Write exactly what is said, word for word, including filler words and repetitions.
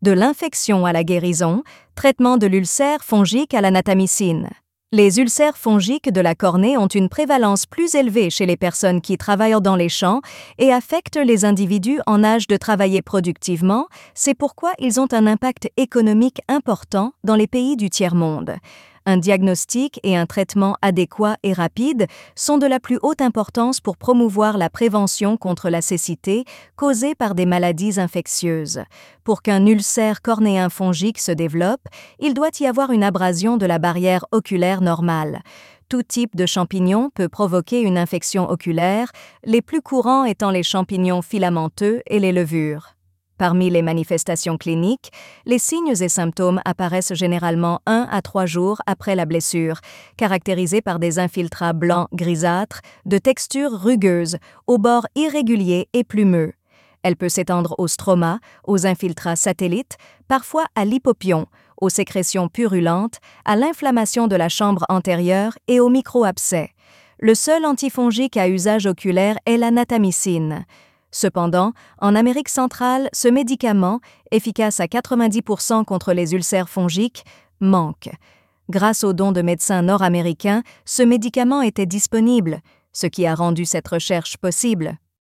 De l'infection à la guérison, traitement de l'ulcère fongique à la natamycine. Les ulcères fongiques de la cornée ont une prévalence plus élevée chez les personnes qui travaillent dans les champs et affectent les individus en âge de travailler productivement, c'est pourquoi ils ont un impact économique important dans les pays du tiers-monde. Un diagnostic et un traitement adéquats et rapides sont de la plus haute importance pour promouvoir la prévention contre la cécité causée par des maladies infectieuses. Pour qu'un ulcère cornéen fongique se développe, il doit y avoir une abrasion de la barrière oculaire normale. Tout type de champignon peut provoquer une infection oculaire, les plus courants étant les champignons filamenteux et les levures. Parmi les manifestations cliniques, les signes et symptômes apparaissent généralement un à trois jours après la blessure, caractérisés par des infiltrats blancs grisâtres, de texture rugueuse, aux bords irréguliers et plumeux. Elle peut s'étendre au stroma, aux infiltrats satellites, parfois à l'hypopion, aux sécrétions purulentes, à l'inflammation de la chambre antérieure et aux micro-abcès. Le seul antifongique à usage oculaire est la natamycine. Cependant, en Amérique centrale, ce médicament, efficace à quatre-vingt-dix pour cent contre les ulcères fongiques, manque. Grâce aux dons de médecins nord-américains, ce médicament était disponible, ce qui a rendu cette recherche possible.